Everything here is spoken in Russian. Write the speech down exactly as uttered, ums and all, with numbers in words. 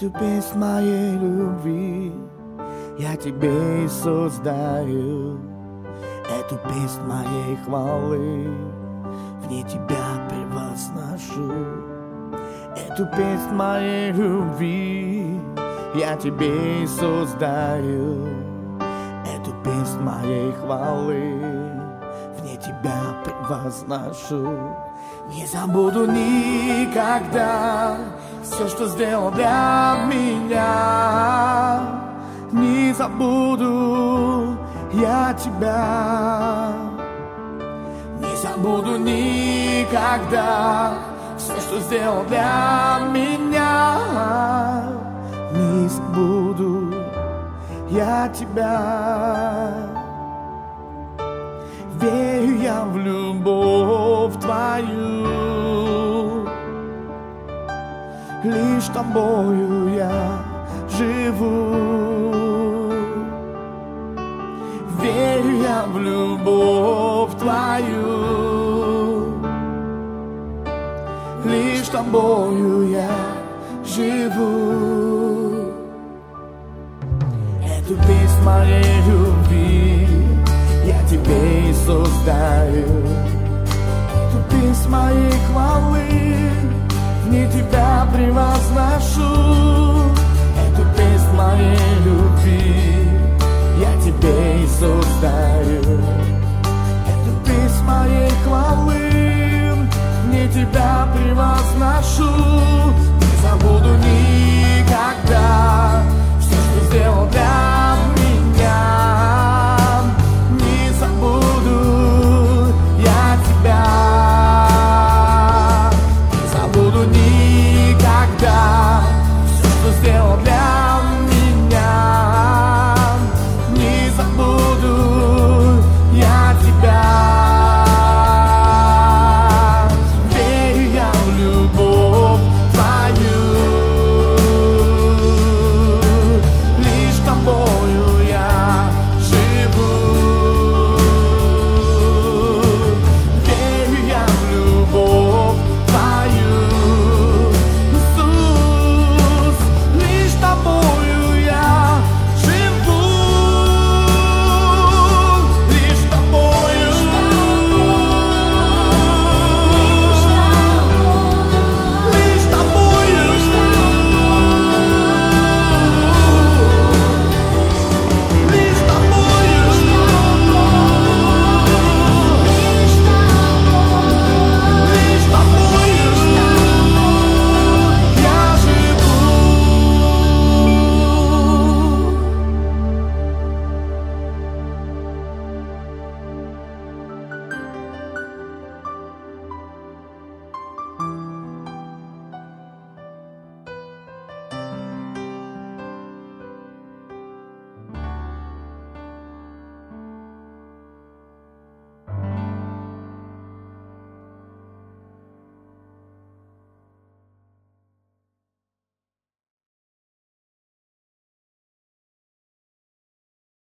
Эту песнь моей любви я тебе и создаю. Эту песнь моей хвалы в ней тебя превозношу. Эту песнь моей любви я тебе и создаю. Эту песнь моей хвалы в ней тебя превозношу. Не забуду никогда все, что сделал для меня. Не забуду я тебя. Не забуду никогда все, что сделал для меня. Не забуду я тебя. Верю я в любовь твою, лишь тобою я живу. Верю я в любовь твою, лишь тобою я живу. Эту песнь моей любви я тебе и создаю. Эту песнь моей хвалы в ней тебя превозношу. Эту песнь моей